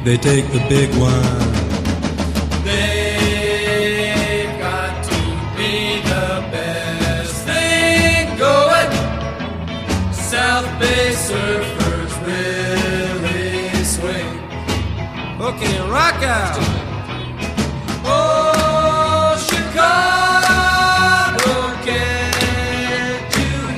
they take the big one. They've got to be the best thing going. South Bay surfers really swing. Okay, rock out.